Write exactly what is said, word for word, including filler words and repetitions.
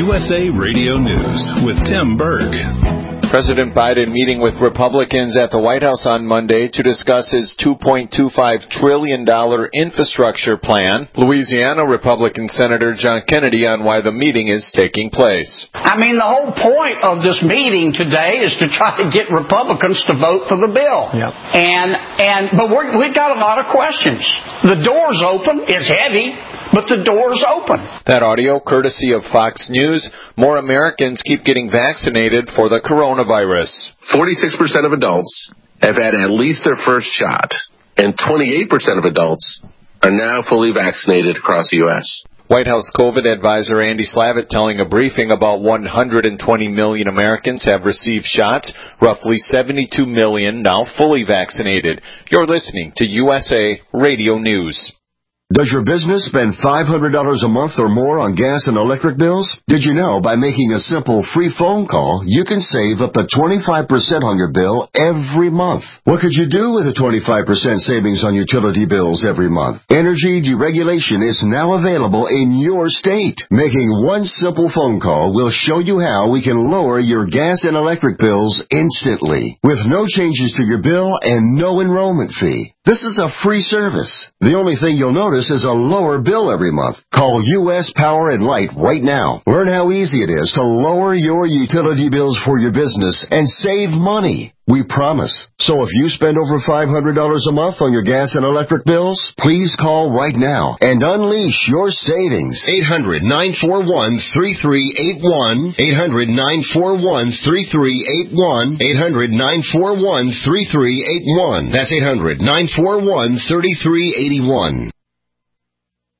U S A Radio News with Tim Berg. President Biden meeting with Republicans at the White House on Monday to discuss his two point two five trillion dollars infrastructure plan. Louisiana Republican Senator John Kennedy on why the meeting is taking place. I mean, the whole point of this meeting today is to try to get Republicans to vote for the bill. Yep. And and but we're, we've got a lot of questions. The door's open. It's heavy, but the door's open. That audio courtesy of Fox News. More Americans keep getting vaccinated for the coronavirus. forty-six percent of adults have had at least their first shot, and twenty-eight percent of adults are now fully vaccinated across the U S White House COVID advisor Andy Slavitt telling a briefing about one hundred twenty million Americans have received shots, roughly seventy-two million now fully vaccinated. You're listening to U S A Radio News. Does your business spend five hundred dollars a month or more on gas and electric bills? Did you know by making a simple free phone call, you can save up to twenty-five percent on your bill every month? What could you do with a twenty-five percent savings on utility bills every month? Energy deregulation is now available in your state. Making one simple phone call will show you how we can lower your gas and electric bills instantly, with no changes to your bill and no enrollment fee. This is a free service. The only thing you'll notice is a lower bill every month. Call U S Power and Light right now. Learn how easy it is to lower your utility bills for your business and save money. We promise. So if you spend over five hundred dollars a month on your gas and electric bills, please call right now and unleash your savings. eight hundred, nine four one, three three eight one. eight hundred, nine four one, three three eight one. eight hundred, nine four one, three three eight one. That's eight hundred, nine four one, three three eight one.